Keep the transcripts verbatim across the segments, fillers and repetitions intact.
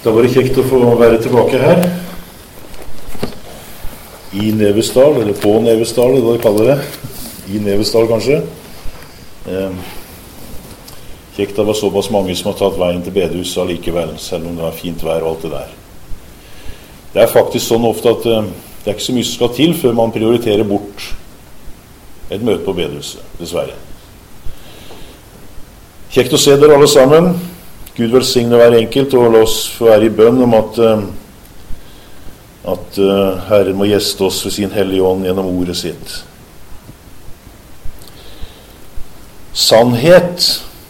Da var det kjekt å få være tilbake her i Nevesdal, eller på Nevesdal, det er det de kaller det. I Nevesdal kanskje. Eh, kjekt det var såpass mange som har tatt veien til bedehuset allikevel, selv om det var fint vær og alt det der. Det er faktisk sånn ofte at eh, det er ikke så mye som skal til før man prioriterer bort et møte på bedehuset, dessverre. Kjekt å se dere alle sammen. Gud velsigne hver enkelt, og la oss få være i bønn om at, at Herren må gjeste oss ved sin hellige ånd gjennom ordet sitt. Sannhet,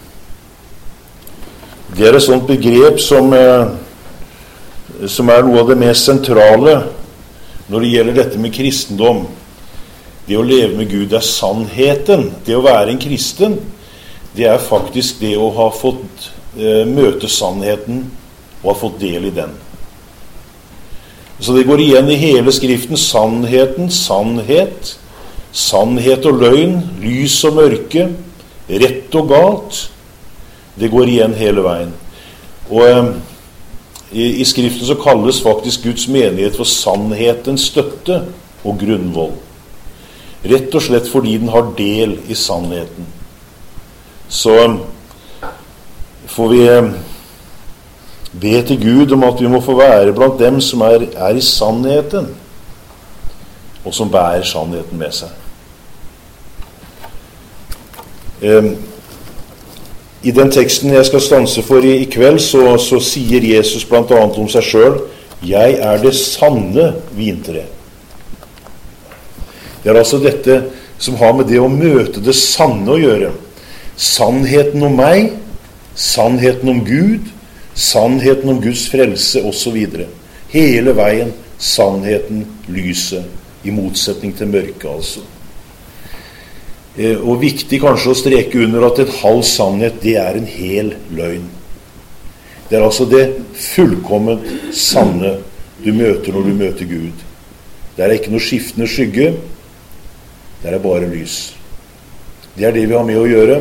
det er et sånt begrep som, som er noe av det mest sentrale når det gjelder dette med kristendom. Det å leve med Gud er sannheten. Det å være en kristen, det er faktisk det å ha fått møte sannheten og har fått del i den. Så det går igjen i hele skriften: sannheten, sannhet, sannhet og løgn, lys og mørke, rett og galt. Det går igjen hele veien. Og eh, i, i skriften så kalles faktisk Guds menighet for sannhetens støtte og grunnvoll. Rett og slett fordi den har del i sannheten. Så får vi be til Gud om at vi må få være blant dem som er, er i sannheten, og som bærer sannheten med seg. Eh, I den teksten jeg skal stanse for i, i kveld, så, så sier Jesus blant annet om seg selv: «Jeg er det sanne vintre». Det er altså dette som har med det å møte det sanne å gjøre. Sannheten om meg, sannheten om Gud, sannheten om Guds frelse, og så videre. Hele veien sannheten, lyset, i motsetning til mørket, altså. Eh, og viktig kanskje å streke under at en halv sannhet, det er en hel løgn. Det er altså det fullkomment sanne du møter når du møter Gud. Det er ikke noe skiftende skygge, det er bare lys. Det er det vi har med å gjøre.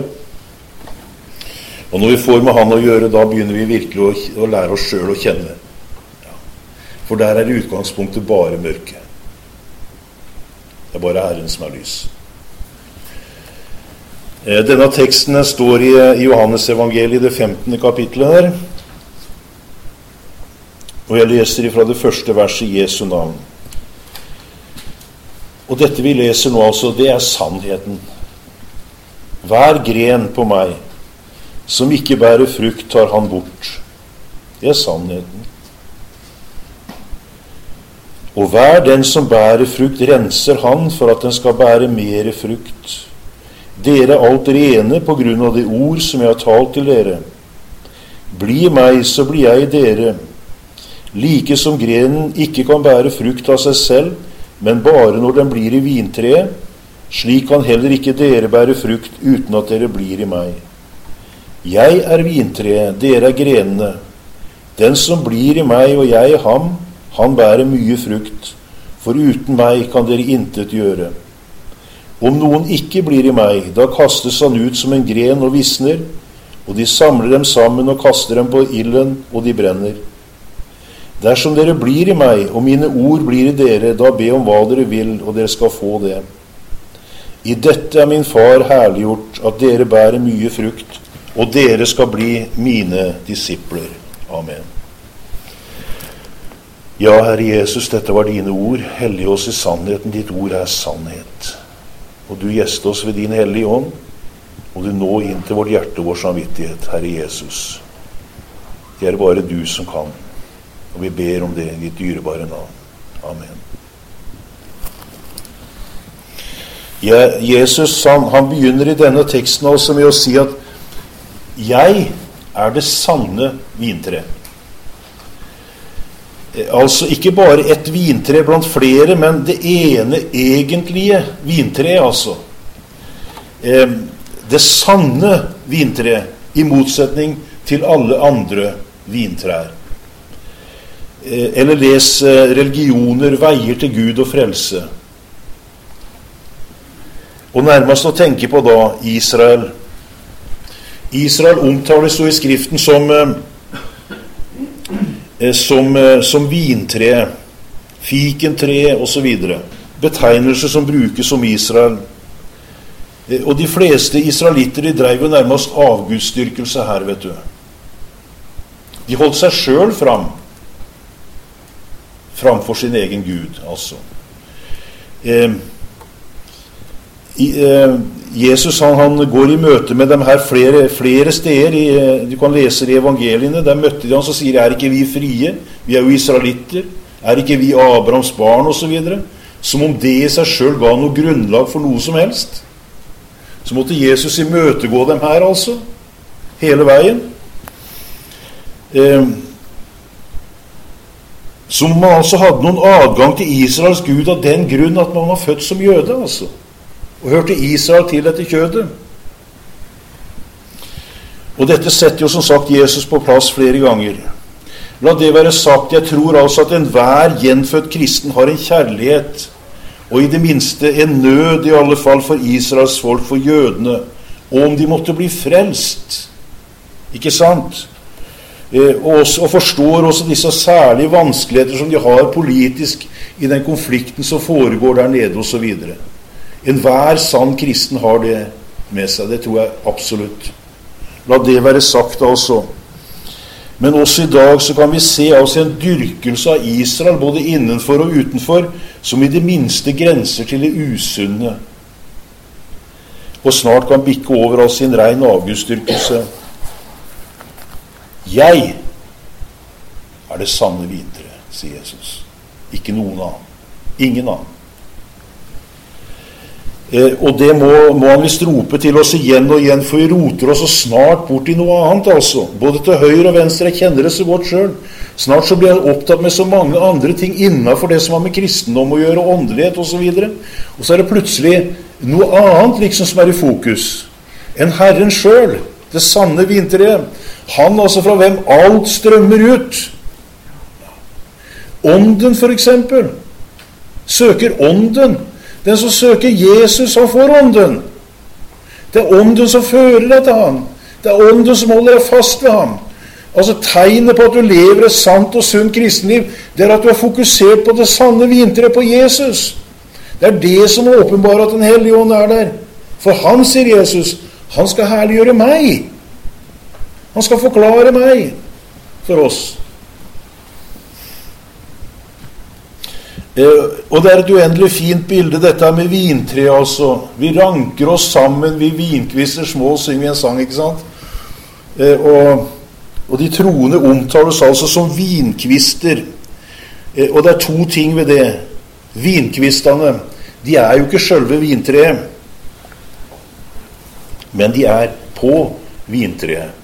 Og når vi får med han å gjøre, da begynner vi virkelig å, å lære oss selv å kjenne. Ja. For der er i utgangspunktet bare mørke. Det er bare Herren som er lys. Eh, denne teksten står i, i Johannes evangeliet, det femtende kapitlet her. Og jeg leser ifra det første verset i Jesu navn. Og dette vi leser nå altså, det er sannheten. Hver gren på meg som ikke bærer frukt, tar han bort. Det er sannheten. Og hver den som bærer frukt, renser han for at den skal bære mere frukt. Dere er alt rene på grunn av det ord som jeg har talt til dere. Bli meg, så blir jeg dere. Like som grenen ikke kan bære frukt av seg selv, men bare når den blir i vintreet, slik kan heller ikke dere bære frukt uten at dere blir i meg. Jeg er vintreet, dere er grenene. Den som blir i meg og jeg i ham, han bærer mye frukt, for uten meg kan dere intet gjøre. Om noen ikke blir i meg, da kastes han ut som en gren og visner, og de samler dem sammen og kaster dem på ilden, og de brenner. Dersom dere blir i meg, og mine ord blir i dere, da be om hva dere vil, og dere skal få det. I dette er min far herliggjort, at dere bærer mye frukt, og dere skal bli mine disipler. Amen. Ja, Herre Jesus, dette var dine ord. Hellige oss i sannheten. Ditt ord er sannhet. Og du gjeste oss ved din hellige ånd, og du nå inn til vårt hjerte og vår samvittighet, Herre Jesus. Det er bare du som kan, og vi ber om det i ditt dyrebare navn. Amen. Ja, Jesus, han, han begynner i denne teksten altså med å si at jeg er det sanne vintre. Altså ikke bare et vintre blant flere, men det ene egentlige vintre, altså. Det sanne vintre, i motsetning til alle andre vintrær. Eller les religioner, veier til Gud og frelse. Og nærmest å tenke på da Israel. Israel omtales jo i skriften som eh, som, eh, som vintre, fikentre og så videre. Betegnelser som brukes om Israel. Eh, og de fleste israelitter, de drev jo nærmest avgudsdyrkelse her, vet du. De holdt seg selv fram, framfor sin egen Gud, altså. Eh, i, eh, Jesus han, han går i møte med dem her flere, flere steder. I, du kan lese i evangeliene. Der møtte de han, så sier de, er ikke vi frie? Vi er jo israelitter. Er ikke vi Abrahams barn? Og så videre. Som om det i seg selv ga noe grunnlag for noe som helst. Så måtte Jesus imøtegå dem her, altså. Hele veien. Eh, som man altså hadde noen adgang til Israels Gud av den grunn at man var født som jøde, altså. Og hørte Israel til etter kjødet. Og dette setter jo som sagt Jesus på plass flere ganger. La det være sagt, jeg tror altså at enhver gjenfødt kristen har en kjærlighet, og i det minste en nød i alle fall for Israels folk, for jødene, og om de måtte bli frelst. Ikke sant? Eh, og, også, og forstår også disse særlige vanskeligheter som de har politisk i den konflikten som foregår der nede og så videre. En hver sann kristen har det med seg, det tror jeg absolutt. La det være sagt altså. Men også i dag så kan vi se altså en dyrkelse av Israel, både innenfor og utenfor, som i det minste grenser til det usunne. Og snart kan bikke over altså en ren avgudsdyrkelse. Jeg er det sanne vintre, sier Jesus. Ikke noen annen. Ingen annen. Eh, og det må, må han visst rope til oss igjen og igjen, for vi roter oss så snart bort i noe annet, altså. Både til høyre og venstre, jeg kjenner det så godt selv. Snart så blir jeg opptatt med så mange andre ting innenfor det som har med kristendom å gjøre, åndelighet og så videre. Og så er det plutselig noe annet liksom som er i fokus. En Herren selv, det sanne vintreet. Han altså fra hvem alt strømmer ut. Ånden for eksempel. Søker ånden. Den som søker Jesus, han får ånden. Det er ånden som fører deg til ham. Det er ånden som holder deg fast ved ham. Altså tegnet på at du lever et sant og sunt kristenliv, det er at du er fokusert på det sanne vintreet på Jesus. Det er det som åpenbarer at den hellige ånd er der. For han, sier Jesus, han skal herliggjøre meg. Han skal forklare meg for oss. Eh, og det er et uendelig fint bilde, dette med vintre, altså. Vi ranker oss sammen, vi vinkvister små, synger vi en sang, ikke sant? Eh, og, og de troende omtales altså som vinkvister. Eh, og det er to ting ved det. Vinkvistene, de er jo ikke selve vintreet, men de er på vintreet.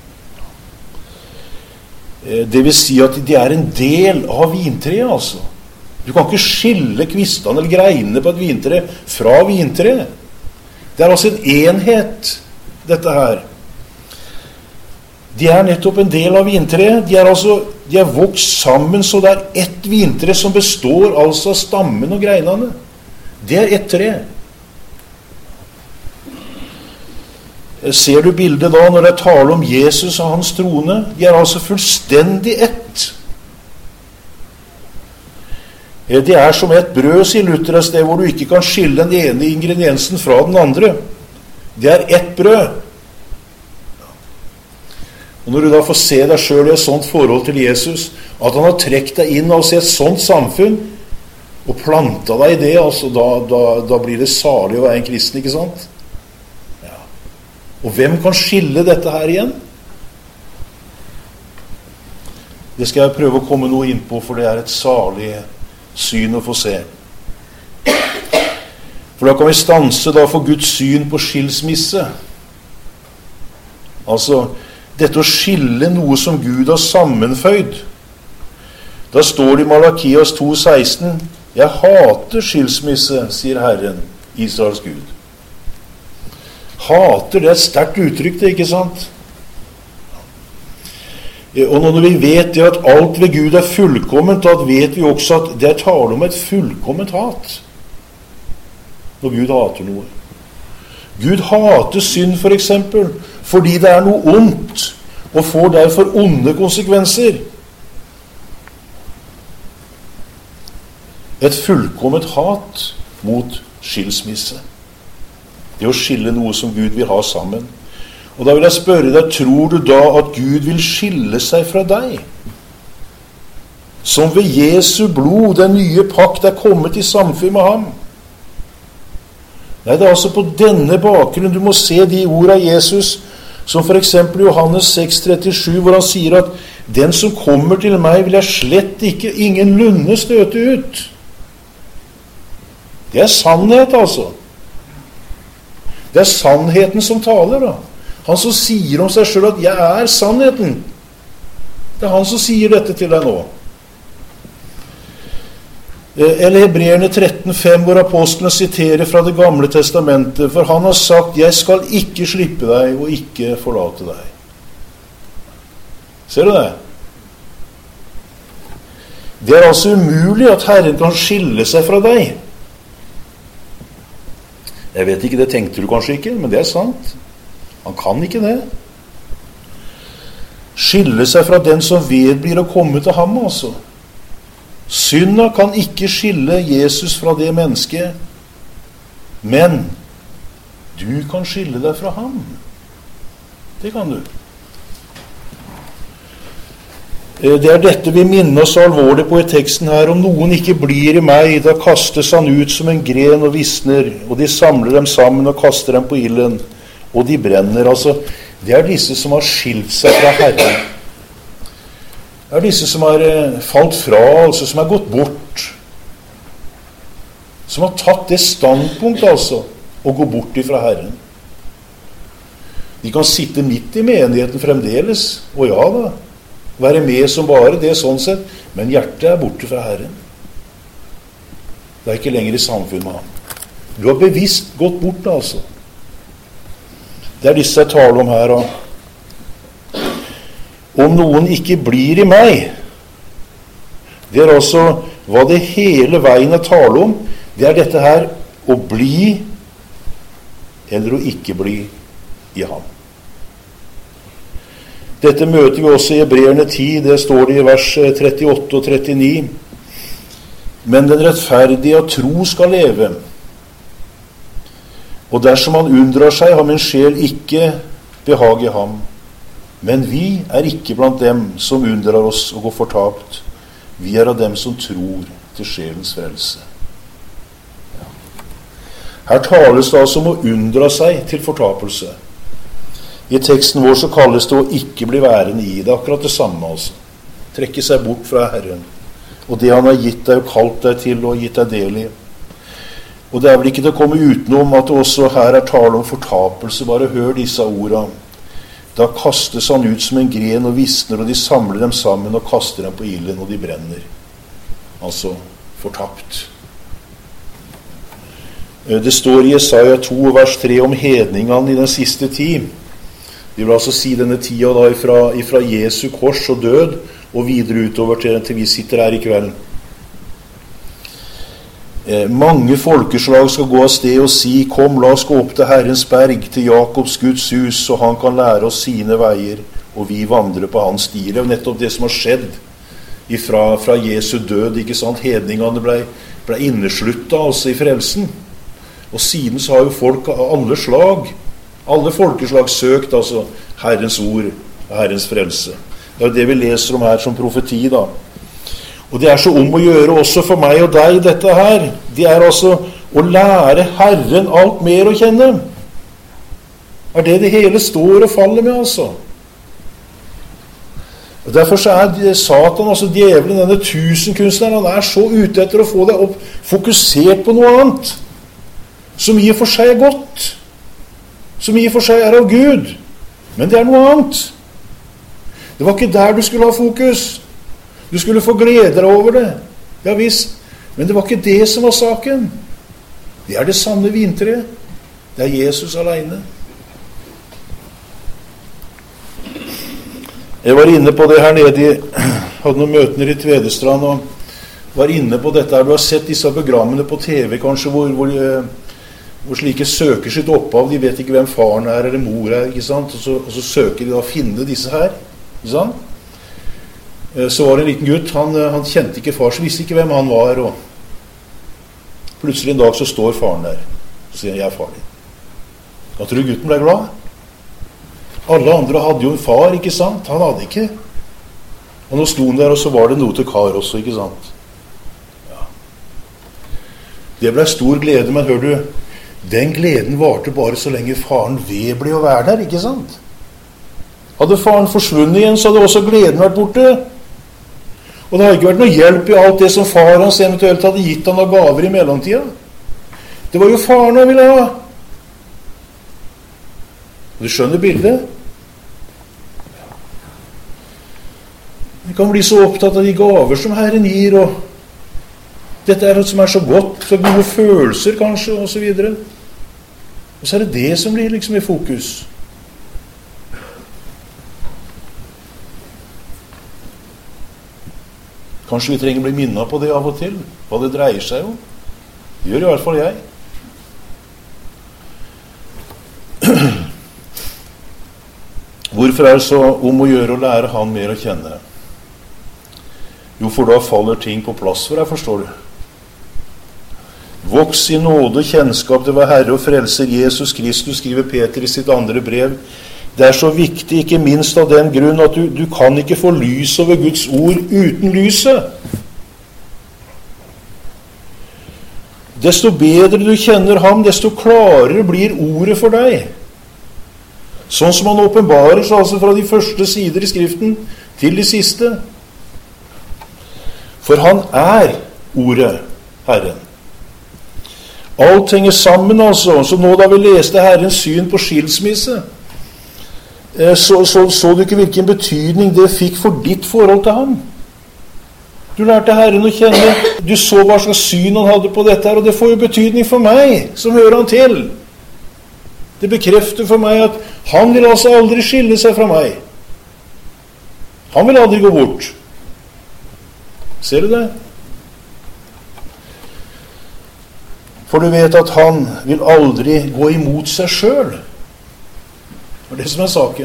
Eh, det vil si at de er en del av vintreet, altså. Du kan ikke skille kvistene eller greinene på et vintre fra vintre. Det er altså en enhet, dette her. De er nettopp en del av vintre. De er altså, de er vokst sammen, så det er ett vintre som består altså av stammen og greinene. Det er ett tre. Ser du bildet da, når det er tale om Jesus og hans trone? De er altså fullstendig ett. Det er som et brød, sier Luther, et sted hvor du ikke kan skille den ene ingrediensen fra den andre. Det er ett brød. Og når du da får se deg selv i et sånt forhold til Jesus, at han har trekt deg inn altså i et sånt samfunn, og planta deg i det, altså, da, da, da blir det salig å være en kristen, ikke sant? Ja. Og hvem kan skille dette her igjen? Det skal jeg prøve å komme noe inn på, for det er et salig syn å få se. For da kan vi stanse da for Guds syn på skilsmisse. Altså, dette å skille noe som Gud har sammenføyd. Da står det i Malakias to seksten, jeg hater skilsmisse, sier Herren, Israels Gud. Hater, det er et sterkt uttrykk, det, ikke sant? Og når vi vet det at alt ved Gud er fullkomment, da vet vi også at det er tale om et fullkomment hat. Når Gud hater noe. Gud hater synd for eksempel, fordi det er noe ondt, og får derfor onde konsekvenser. et fullkomment hat mot skilsmisse. Det å skille noe som Gud vil ha sammen. Og da vil jeg spørre deg, tror du da at Gud vil skille seg fra deg? Som ved Jesu blod, den nye pakt, er kommet i samfunn med ham? Nei, det er altså på denne bakgrunnen du må se de ord av Jesus, som for eksempel Johannes seks trettisju, hvor han sier at den som kommer til meg vil jeg slett ikke ingenlunde støte ut. Det er sannhet, altså. Det er sannheten som taler, da. Han som sier om seg selv at jeg er sannheten. Det er han som sier dette til deg nå. Eller Hebreerne tretten fem, hvor apostlene siterer fra det gamle testamentet, for han har sagt, jeg skal ikke slippe deg og ikke forlate deg. Ser du det? Det er altså umulig at Herren kan skille seg fra deg. Jeg vet ikke, det tenkte du kanskje ikke, men det er sant. Han kan ikke det. Skille seg fra den som vedblir å komme til ham, altså. Synda kan ikke skille Jesus fra det mennesket, men du kan skille deg fra ham. Det kan du. Det er dette vi minner oss alvorlig på i teksten her. Om noen ikke blir i meg, da kastes han ut som en gren og visner, og de samler dem sammen og kaster dem på ilden, og de brenner. Altså, det er disse som har skilt seg fra Herren. Det er disse som har falt fra, altså, som har gått bort. Som har tatt det standpunkt, altså, å gå bort ifra Herren. De kan sitte midt i menigheten fremdeles, og ja da, være med som bare det sånn sett, men hjertet er borte fra Herren. Det er ikke lenger i samfunn med ham. Du har bevisst gått bort, altså. Det er disse jeg taler om her, og om noen ikke blir i meg, det er altså hva det hele veien er tale om, det er dette her, å bli eller å ikke bli i ham. Dette møter vi også i Hebreerne ti, det står det i vers trettiåtte og trettini. Men den rettferdige av tro skal leve. Og dersom han unndrar seg, har min sjel ikke behag i ham. Men vi er ikke blant dem som unndrar oss og går fortapt. Vi er av dem som tror til sjelens frelse. Ja. Her tales det altså om å unndra seg til fortapelse. I teksten vår så kalles det å ikke bli værende i. Det er akkurat det samme, altså. Trekke seg bort fra Herren. Og det han har gitt deg og kalt deg til og gitt deg del i. Og det er vel ikke til å komme utenom at det også her er tale om fortapelse. Bare hør disse ordene. Da kastes han ut som en gren og visner, og de samler dem sammen og kaster dem på ilden, og de brenner. Altså fortapt. Det står i Jesaja to, vers tre, om hedningene i den siste tid. Det vil altså si denne tida da ifra, ifra Jesu kors og død, og videre utover til, til vi sitter her i kvelden. Eh, mange folkeslag skal gå av sted og si, kom, la oss gå opp til Herrens berg, til Jakobs Guds hus, så han kan lære oss sine veier, og vi vandrer på hans stier. Det er jo nettopp det som har skjedd ifra, fra Jesu død, ikke sant? Hedningene ble, ble innesluttet altså i frelsen. Og siden så har jo folk av alle slag, alle folkeslag søkt altså Herrens ord og Herrens frelse. Det er jo det vi leser om her som profeti da. Og det er så om å gjøre også for meg og deg dette her. Det er altså å lære Herren alt mer å kjenne. Er det det hele står og faller med, altså. Og derfor så er Satan, altså djevelen, denne tusenkunstneren, han er så ute etter å få deg opp, fokusert på noe annet, som i og for seg er godt, som i og for seg er av Gud, men det er noe annet. Det var ikke der du skulle ha fokus. Du skulle få glede deg over det. Ja visst, men det var ikke det som var saken. Det er det sanne vintreet. Det er Jesus alene. Jeg var inne på det her nede, hadde noen møtene i Tvedestrand, og var inne på dette her. Du har sett disse programmene på T V kanskje, hvor, hvor, hvor slike søker sitt opphav. De vet ikke hvem faren er eller mor er, ikke sant? Og så, og så søker de da å finne disse her, ikke sant? Så var det en liten gutt, han, han kjente ikke far, så visste ikke hvem han var, og Plutselig en dag så står faren der, og sier, jeg er far din. Da tror du gutten ble glad? Alle andre hadde jo en far, ikke sant? Han hadde ikke. Og nå sto han der, og så var det noe til kar også, ikke sant? Ja. Det ble stor glede, men hør du, den gleden varte bare så lenge faren ved ble å være der, ikke sant? Hadde faren forsvunnet igjen, så hadde også gleden vært borte. Og det har ikke vært noe hjelp i alt det som far hans eventuelt hadde gitt han av gaver i mellomtida. Det var jo faren han ville ha. Du skjønner bildet? Vi kan bli så opptatt av de gaver som Herren gir, og dette er noe som er så godt, så gode følelser kanskje, og så videre. Og så er det det som blir liksom i fokus. Kanskje vi trenger å bli minnet på det av og til, hva det dreier seg om. Det gjør i hvert fall jeg. Hvorfor er det så om å gjøre å lære han mer å kjenne? Jo, for da faller ting på plass for deg, forstår du. Voks i nåde og kjennskap til hva Herre og Frelser Jesus Kristus, skriver Peter i sitt andre brev. Det er så viktig, ikke minst av den grunn at du, du kan ikke få lys over Guds ord uten lyset. Desto bedre du kjenner ham, desto klarere blir ordet for deg. Sånn som han åpenbarer seg altså fra de første sider i Skriften til de siste. For han er ordet, Herren. Alt henger sammen altså, så nå da vi leste Herrens syn på skilsmisse, Så, så, så du ikke hvilken betydning det fikk for ditt forhold til ham. Du lærte Herren å kjenne, du så hva slags syn han hadde på dette her, og det får jo betydning for meg, som hører han til. Det bekrefter for meg at han vil altså aldri skille seg fra meg. Han vil aldri gå bort. Ser du det? For du vet at han vil aldri gå imot seg selv. Det er det som er saken.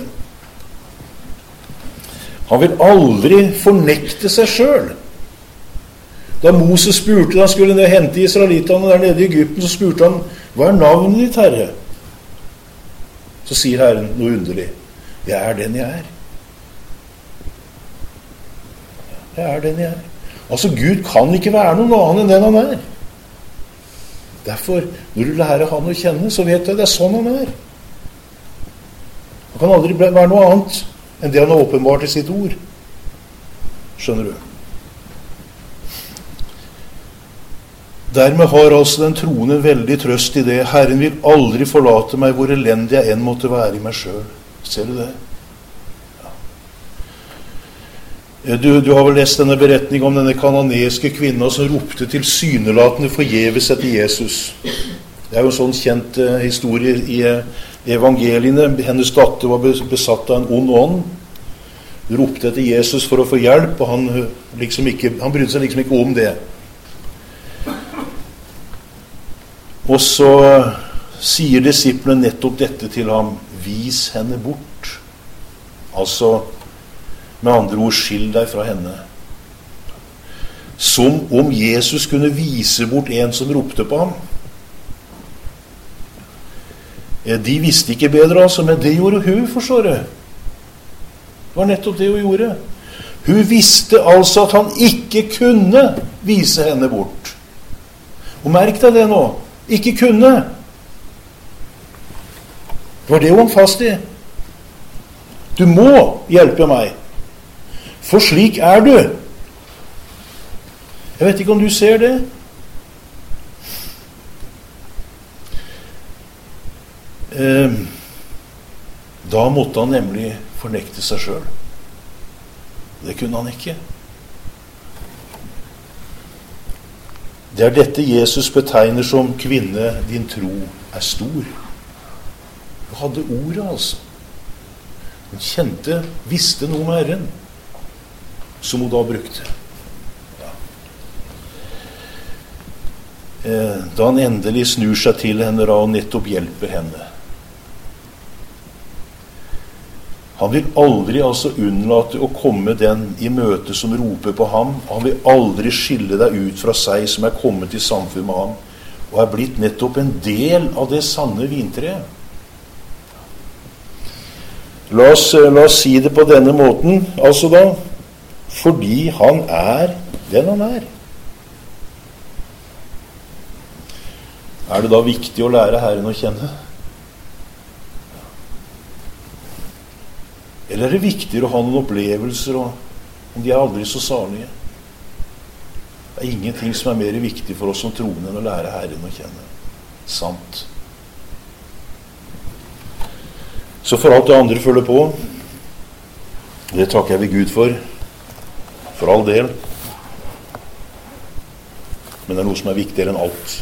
Han vil aldri fornekte seg selv. Da Moses spurte, da han skulle ned hente israelittene der nede i Egypten, så spurte han, hva er navnet ditt, Herre? Så sier Herren noe underlig. Jeg er den jeg er. Jeg er den jeg er. Altså, Gud kan ikke være noen annen enn den han er. Derfor, når du lærer han å kjenne, så vet du at det er sånn han er. Han kan aldri være noe annet enn det han har åpenbart i sitt ord. Skjønner du? Dermed har altså den troende veldig trøst i det. Herren vil aldri forlate meg hvor elendig jeg enn måtte være i meg selv. Ser du det? Ja. Du, du har vel lest denne beretning om denne kananeiske kvinna som ropte til synelatende forgjeves etter Jesus. Det er jo en sånn kjent uh, historie i uh, evangeliene. Hennes datter var besatt av en ond ånd. Hun ropte etter Jesus for å få hjelp, og han, liksom ikke, han brydde seg liksom ikke om det. Og så sier disiplene nettopp dette til ham: vis henne bort. Altså, med andre ord, skill deg fra henne. Som om Jesus kunne vise bort en som ropte på ham. De visste ikke bedre, altså, men det gjorde hun, forstår du. Det var nettopp det hun gjorde. Hun visste altså at han ikke kunne vise henne bort. Og merk deg det nå. Ikke kunne. Det var det hun hang fast i. Du må hjelpe meg. For slik er du. Jeg vet ikke om du ser det. Da måtte han nemlig fornekte seg selv. Det kunne han ikke. Det er dette Jesus betegner som kvinne, din tro er stor. Hun hadde ordet, altså. Hun kjente, visste noe med Herren, som hun da brukte. Ja. Da han endelig snur seg til henne og nettopp hjelper henne. Han vil aldri altså unnlate å komme den i møte som roper på ham. Han vil aldri skille deg ut fra seg som er kommet i samfunn med ham. og er blitt nettopp en del av det sanne vintreet. La oss, la oss si det på denne måten, altså da, fordi han er den han er. Er det da viktig å lære Herren å kjenne? Eller er det viktigere å ha noen opplevelser, og om de er aldri så salige? Det er ingenting som er mer viktig for oss som troende enn å lære Herren å kjenne. Sant. Så for alt det andre følger på, det takker jeg ved Gud for, for all del. Men det er noe som er viktigere enn alt.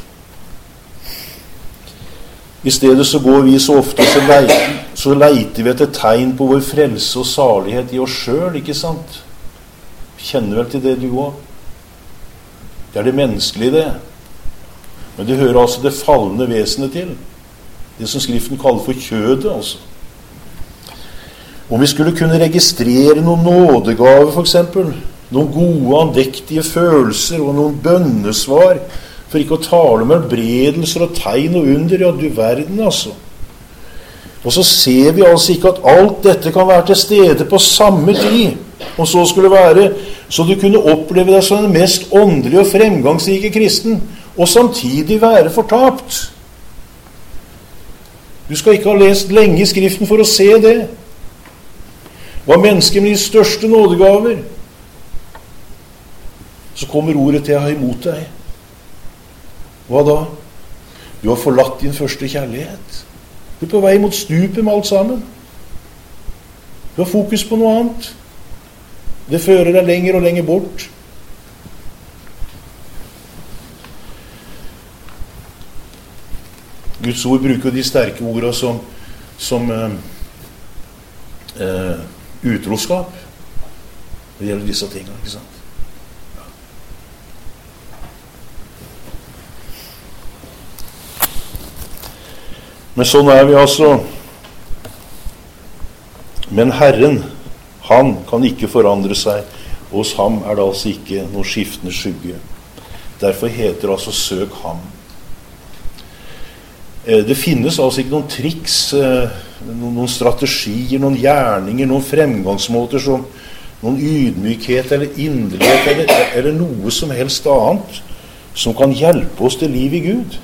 I stedet så går vi så ofte, så leiter, så leiter vi etter tegn på vår frelse og salighet i oss selv, ikke sant? Kjenner vel til det du også? Det er det menneskelige det. Men det hører altså det fallende vesenet til. Det som Skriften kaller for kjødet, altså. Om vi skulle kunne registrere noen nådegave, for eksempel, noen gode, andektige følelser og noen bønnesvar, for ikke å tale med helbredelser og tegn og under, ja, du verden, altså. Og så ser vi altså ikke at alt dette kan være til stede på samme tid, og så skulle være, så du kunne oppleve deg som den mest åndelige og fremgangsrike kristen, og samtidig være fortapt. Du skal ikke ha lest lenge i Skriften for å se det. Hva mennesker med de største nådegaver, så kommer ordet til å ha imot deg. Hva da? Du har forlatt din første kjærlighet. Du er på vei mot stupet med alt sammen. Du har fokus på noe annet. Det fører deg lenger og lenger bort. Guds ord bruker de sterke ordene som, som eh, eh, utroskap. Det gjelder disse tingene, ikke sant? Men sånn er vi altså. Men Herren, han kan ikke forandre seg. Hos ham er det altså ikke noen skiftende skygge. Derfor heter det altså søk ham. Det finnes altså ikke noen triks, noen strategier, noen gjerninger, noen fremgangsmåter som noen ydmykhet eller inderlighet eller, eller noe som helst annet som kan hjelpe oss til liv i Gud.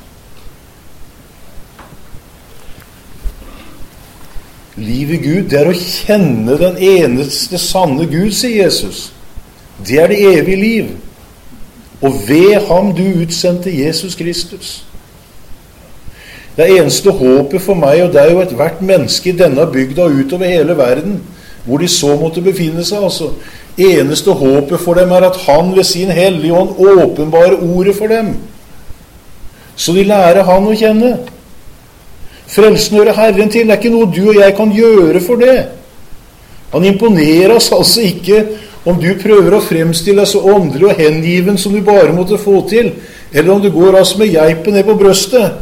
Liv i Gud, det er å kjenne den eneste sanne Gud, sier Jesus. Det er det evige liv. Og ved ham du utsendte Jesus Kristus. Det eneste håpet for meg og deg og et hvert menneske i denne bygda og utover hele verden, hvor de så måtte befinne seg, altså. Eneste håpet for dem er at han ved sin hellige ånd åpenbare ordet for dem. Så de lærer han å kjenne. Frelsen hører Herren til, det er ikke noe du og jeg kan gjøre for det. Han imponerer oss altså ikke om du prøver å fremstille deg så åndelig og hengiven som du bare måtte få til, eller om du går altså med geipen ned på brøstet.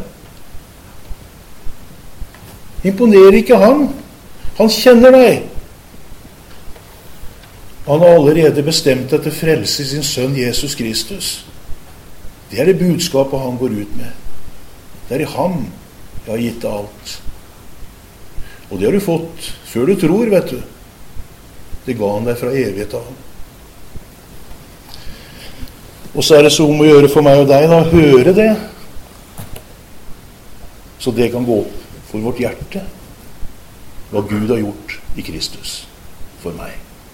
Imponerer ikke han. Han kjenner deg. Han har allerede bestemt deg til frelse i sin sønn Jesus Kristus. Det er det budskapet han går ut med. Det er i ham jeg har gitt deg alt. Og det har du fått før du tror, vet du. Det ga han deg fra evighet av. Og så er det så om å gjøre for meg og deg da, høre det. Så det kan gå opp for vårt hjerte. Hva Gud har gjort i Kristus for meg.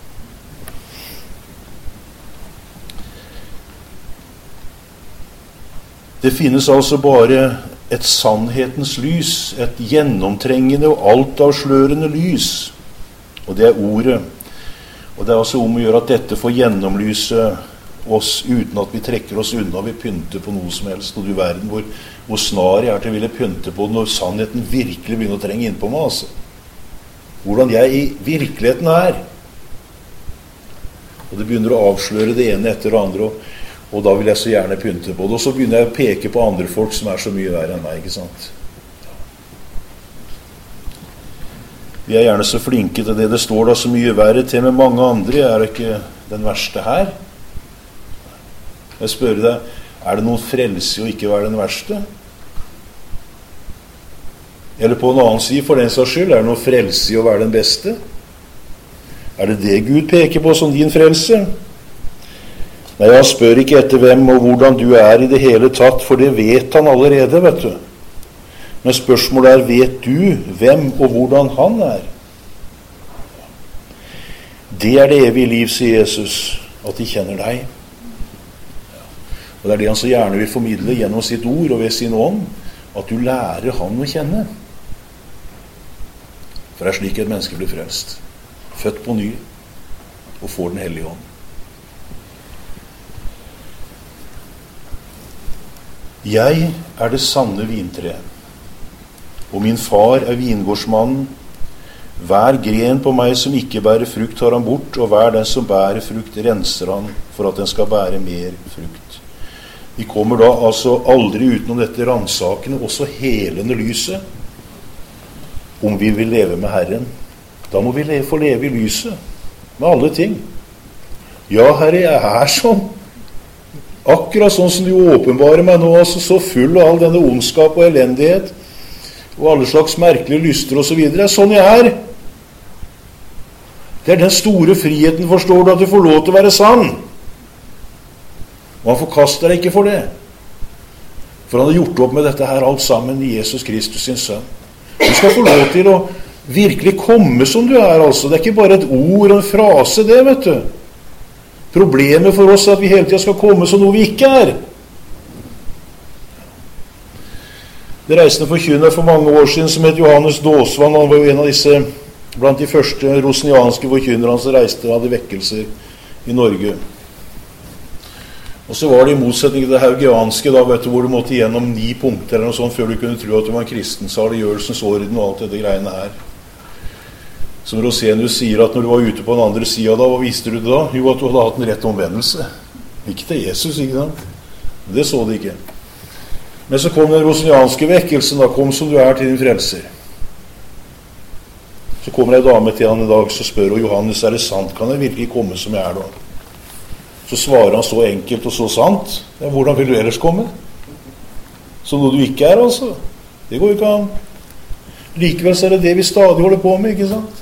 Det finnes altså bare et sannhetens lys, et gjennomtrengende og altavslørende lys. Og det er ordet. Og det er altså om å gjøre at dette får gjennomlyse oss uten at vi trekker oss unna, vi pynter på noe som helst. Og du verden hvor, hvor snar jeg er til å ville pynte på når sannheten virkelig begynner å trenge inn på meg, altså. Hvordan jeg i virkeligheten er. Og det begynner å avsløre det ene etter det andre, og Og da vil jeg så gjerne pynte på det. Og så begynner jeg å peke på andre folk som er så mye verre enn meg, ikke sant? Vi er gjerne så flinke til det. Det står da så mye verre til med mange andre. Jeg er ikke den verste her. Jeg spør deg, Er det noen frelse å ikke være den verste? Eller på en annen side, for den saks skyld, er det noen frelse i å være den beste? Er det det Gud peker på som din frelse? Nei, jeg spør ikke etter hvem og hvordan du er i det hele tatt, for det vet han allerede, vet du. Men spørsmålet er, vet du hvem og hvordan han er? Det er det evige liv, sier Jesus, at de kjenner deg. Og det er det han så gjerne vil formidle gjennom sitt ord og ved sin ånd, at du lærer han å kjenne. For det er slik et menneske blir frelst. Født på ny og får den hellige ånd. Jeg er det sanne vintre, og min far er vingårdsmannen. Hver gren på meg som ikke bærer frukt tar han bort, og hver den som bærer frukt renser han, for at den skal bære mer frukt. Vi kommer da altså aldri utenom dette ransakende, også helende lyset, om vi vil leve med Herren. Da må vi leve, få leve i lyset, med alle ting. Ja, Herre, jeg er sånn. Akkurat sånn som du åpenbarer meg nå, altså så full av all denne ondskap og elendighet, og alle slags merkelige lyster og så videre. Sånn jeg er. Det er den store friheten, forstår du, at du får lov til å være sann. Og han forkaster deg ikke for det. For han har gjort opp med dette her alt sammen i Jesus Kristus sin sønn. Du skal få lov til å virkelig komme som du er, altså. Det er ikke bare et ord og en frase, det, vet du. Problemet for oss er at vi hele tiden skal komme som noe vi ikke er. Det reisende forkynner for mange år siden som het Johannes Dåsvann. Han var jo en av disse, blant de første rosnianske forkynnerne som reiste og hadde vekkelser i Norge. Og så var det i motsetning til det haugianske, da, vet du, hvor du måtte gjennom ni punkter eller noe sånt før du kunne tro at du var en kristen, saliggjørelsens orden og alt dette greiene her. Som Rosenius sier, at når du var ute på den andre siden da, hva visste du da? Jo, at du hadde hatt en rett omvendelse. Ikke til Jesus, ikke sant? Det så de ikke. Men så kom den rosnianske vekkelsen, da kom som du er til din frelser. Så kommer en dame til han en dag, så spør hun, Johannes, er det sant? Kan jeg virkelig komme som jeg er da? Så svarer han så enkelt og så sant. Ja, hvordan vil du ellers komme? Som noe du ikke er, altså. Det går ikke an. Likevel så er det det vi stadig holder på med, ikke sant?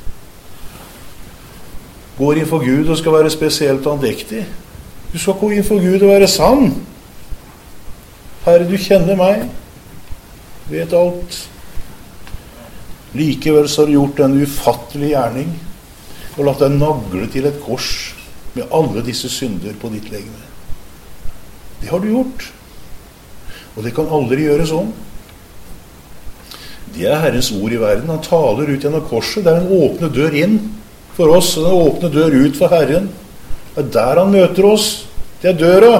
Går inn for Gud og skal være spesielt andektig. Du skal gå inn for Gud og være sann. Herre, du kjenner meg. Vet alt. Likevel så har du gjort en ufattelig gjerning og latt deg nagle til et kors med alle disse synder på ditt legeme. Det har du gjort. Og det kan aldri gjøres om. Det er Herrens ord i verden. Han taler ut gjennom korset. Det er en åpne dør inn for oss, og en åpne dør ut for Herren. Det er der han møter oss. Det er døra.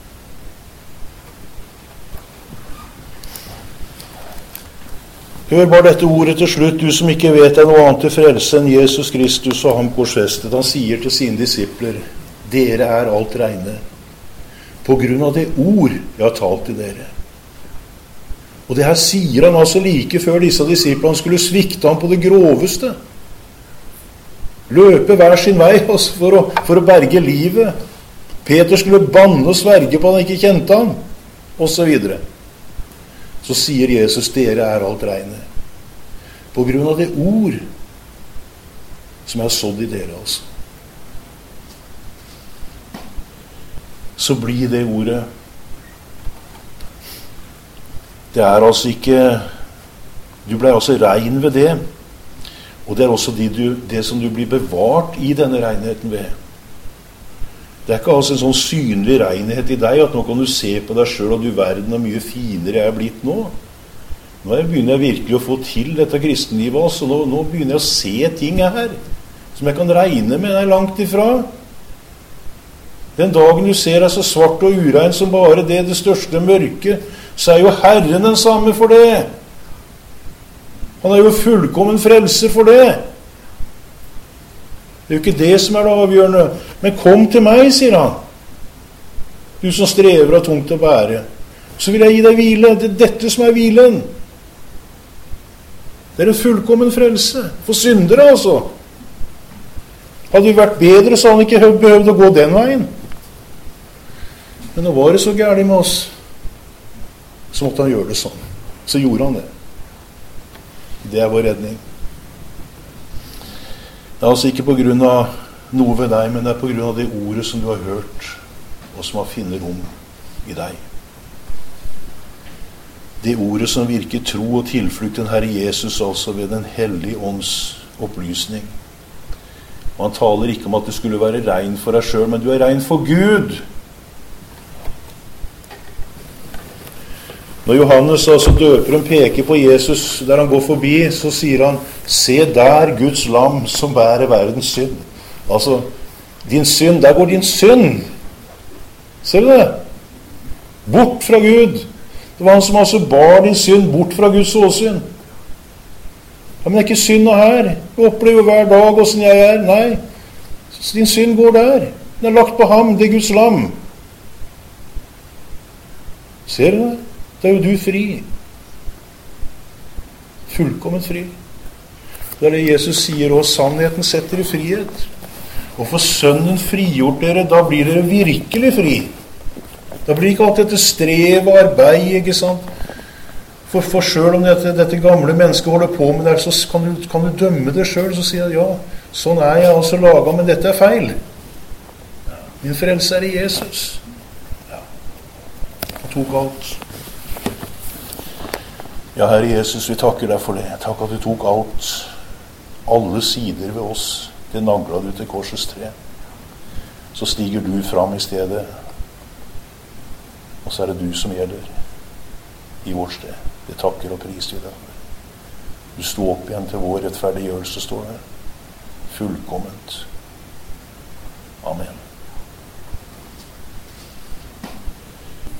Hør bare dette ordet til slutt, du som ikke vet det noe annet til frelse enn Jesus Kristus og ham korsfestet. Han sier til sine disipler, dere er alt reine, på grunn av det ord jeg har talt til dere. Og det her sier han altså like før disse disiplene skulle svikte ham på det groveste. Løpe hver sin vei altså, for, å, for å berge livet. Peter skulle banne og sverge på at han ikke kjente ham, og så videre. Så sier Jesus, dere er alt reine. På grunn av det ord som er sådd i dere, altså. Så blir det ordet. Det er altså ikke, du ble altså rein ved det. Og det er også det, du, det som du blir bevart i denne renheten ved. Det er ikke altså en sånn synlig renhet i deg, at nå kan du se på deg selv, og du verden er mye finere jeg er blitt nå. Nå begynner jeg virkelig å få til dette kristenlivet, altså. Nå, nå begynner jeg å se ting her, som jeg kan regne med, er langt ifra. Den dagen du ser deg så svart og urein som bare det, det største mørke, så er jo Herren den samme for det. Han er jo fullkommen frelser for det. Det er jo ikke det som er det avgjørende. Men kom til meg, sier han. Du som strever og tungt å bære. Så vil jeg gi deg hvile. Det er dette som er hvilen. Det er en fullkommen frelse. For syndere, altså. Hadde det vært bedre, så hadde han ikke behøvd å gå den veien. Men nå var det så gærent med oss, så måtte han gjøre det sånn. Så gjorde han det. Det er vår redning. Det er altså ikke på grunn av noe ved deg, men det er på grunn av det ordet som du har hørt, og som har funnet rom i deg. Det ordet som virker tro og tilflukt den Herre Jesus, altså ved den hellige ånds opplysning. Og han taler ikke om at du skulle være rein for deg selv, men du er rein for Gud. Når Johannes, altså døperen, peker på Jesus der han går forbi, så sier han, se der Guds lam som bærer verdens synd. Altså, din synd, der går din synd. Ser du det? Bort fra Gud. Det var han som altså bar din synd bort fra Guds åsyn. Ja, men det er ikke synda her. Du opplever hver dag hvordan jeg er. Nei, så din synd går der. Den er lagt på ham, det er Guds lam. Ser du det? Da er jo du fri. Fullkomment fri. Det er det Jesus sier, og sannheten setter i frihet. Og for Sønnen frigjort dere, da blir dere virkelig fri. Da blir ikke alt dette strev og arbeid, ikke sant? For, for selv om dette, dette gamle mennesket holder på med det, så kan du, kan du dømme det selv, så sier jeg, ja, sånn er jeg altså laget, men dette er feil. Min frelse er i Jesus. Ja. Han tok alt. Ja, Herre Jesus, vi takker deg for det. Takk at du tok alt, alle sider ved oss. Det naglet du til korsets tre. Så stiger du fram i stedet, og så er det du som gjelder i vårt sted. Det takker og priser deg. Du sto opp igjen til vår rettferdiggjørelse, står det. Fullkomment.